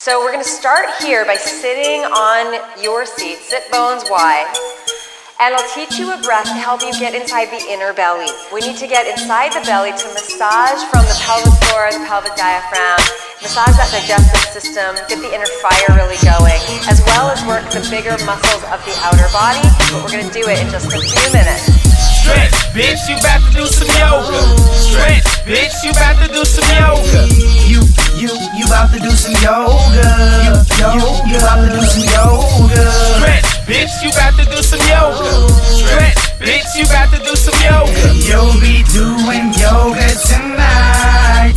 So we're gonna start here by sitting on your seat, sit bones wide. And I'll teach you a breath to help you get inside the inner belly. We need to get inside the belly to massage from the pelvic floor, the pelvic diaphragm, massage that digestive system, get the inner fire really going, as well as work the bigger muscles of the outer body. But we're gonna do it in just a few minutes. Stretch, bitch, you about to do some yoga. Stretch, bitch, you about to do some yoga. You about to do some yoga. You about to do some yoga. Stretch, bitch, you about to do some yoga. Stretch, bitch, you about to do some yoga. You'll be doing yoga tonight.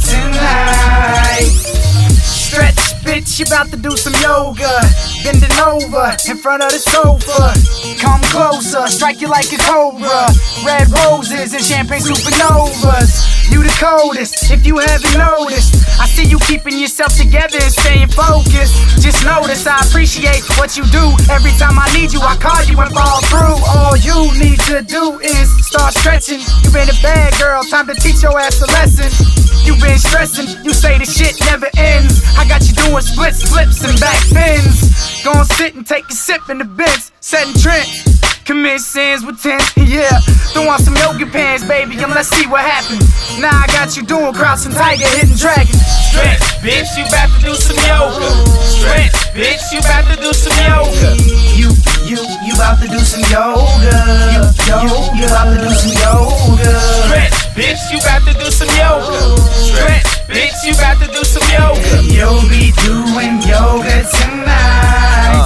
Stretch, bitch, you about to do some yoga. Bending over in front of the sofa. Come closer, strike you like a cobra. Red roses and champagne supernovas. You the coldest, if you haven't noticed. I see you keeping yourself together and staying focused. Just notice I appreciate what you do. Every time I need you, I call you and fall through. All you need to do is start stretching. You been a bad girl, time to teach your ass a lesson. You been stressing, you say the shit never ends. I got you doing splits, flips, and back bends. Gon' sit and take a sip in the bench, setting trends. Commit sins with tens, yeah. Throw on some yoga pants, baby, and let's see what happens. Now I got you doing crouching tiger, hidden dragon. Stretch, bitch, you about to do some yoga. Stretch, bitch, you about to do some yoga. You about to do some yoga. You about to do some yoga. Stretch, bitch, you about to do some yoga. Stretch, bitch, you about to do some yoga. You'll be doing yoga tonight.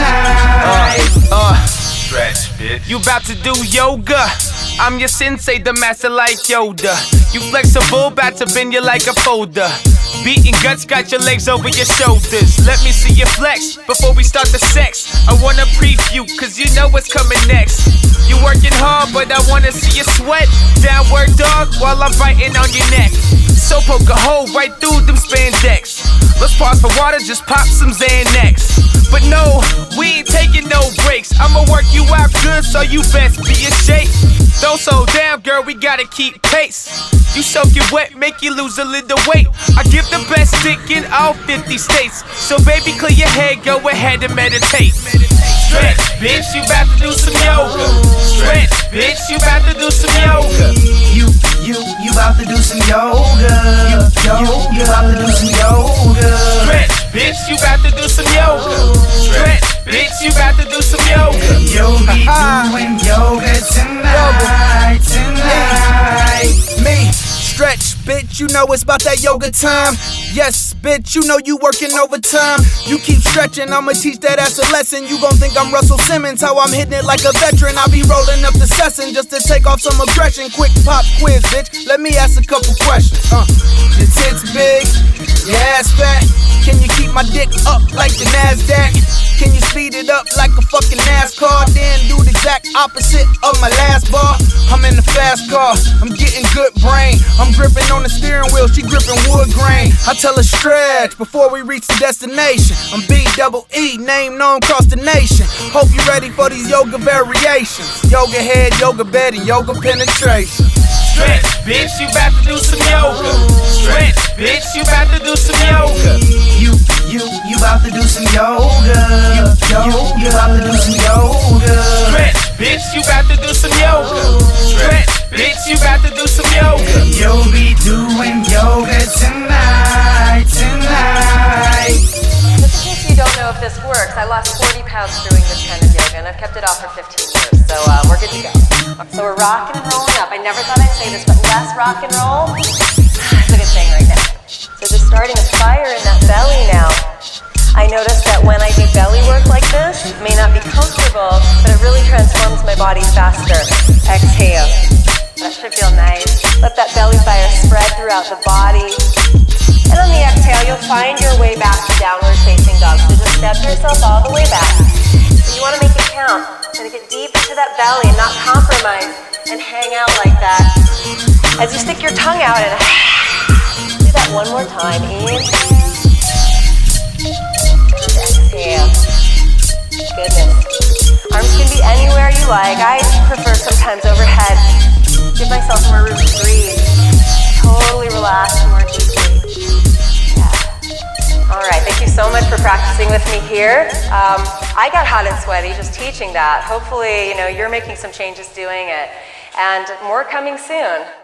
Stretch, bitch. You about to do yoga. I'm your sensei, the master like Yoda. You flexible, about to bend you like a folder. Beating guts, got your legs over your shoulders. Let me see you flex before we start the sex. I wanna preview, cause you know what's coming next. You working hard, but I wanna see you sweat. Downward dog, while I'm biting on your neck. So poke a hole right through them spandex. Let's pause for water, just pop some Xanax. But no, we ain't taking no breaks. I'ma work you out good, so you best be in shape. Don't slow down, girl, we gotta keep pace. You soak it wet, make you lose a little weight. I give the best dick in all 50 states. So baby, clear your head, go ahead and meditate. Stretch, bitch, you about to do some yoga. Stretch, bitch, you about to do some yoga. You about to do some yoga. You about to do some yoga. Stretch, bitch, you about to do some yoga. Stretch, bitch, you about to do some yoga. You'll be doing yoga tonight. Me, stretch, bitch, you know it's about that yoga time. Yes, bitch, you know you working overtime. You keep stretching, I'ma teach that ass a lesson. You gon' think I'm Russell Simmons, how I'm hitting it like a veteran. I be rolling up the session just to take off some aggression. Quick pop quiz, bitch, let me ask a couple questions. Your tits big, your ass fat. Can you keep my dick up like the NASDAQ? Can you speed it up like a fucking NASCAR? Then do the exact opposite of my last bar. I'm in the fast car, I'm getting good brain. I'm gripping on the steering wheel, she gripping wood grain. I tell her stretch before we reach the destination. I'm B-double-E, name known across the nation. Hope you ready for these yoga variations. Yoga head, yoga bed, and yoga penetration. Stretch, bitch, you about to do some yoga. Stretch, bitch, you about to do some yoga. You about to do some yoga. You about to do some yoga. Stretch, bitch, you about to do some yoga. Stretch, bitch, you about to do some yoga. You'll be doing yoga tonight. Just in case you don't know if this works, I lost 40 pounds doing this kind of yoga, and I've kept it off for 15 years, so we're good to go. So we're rocking and rolling up. I never thought I'd say this, but less rock and roll is a good thing right now. So just starting a fire in that belly now. I noticed that when I do belly work like this, it may not be comfortable, but it really transforms my body faster. Exhale. That should feel nice. Let that belly fire spread throughout the body. And on the exhale, you'll find your way back to downward facing dog. So just step yourself all the way back. So you want to make it count. And get deep into that belly and not compromise and hang out like that. As you stick your tongue out and do that one more time. Inhale. Exhale. Goodness. Arms can be anywhere you like. I prefer sometimes overhead. Give myself more room to breathe. Totally relax more deeply. Yeah. All right. Thank you so much for practicing with me here. I got hot and sweaty just teaching that. Hopefully, you're making some changes doing it. And more coming soon.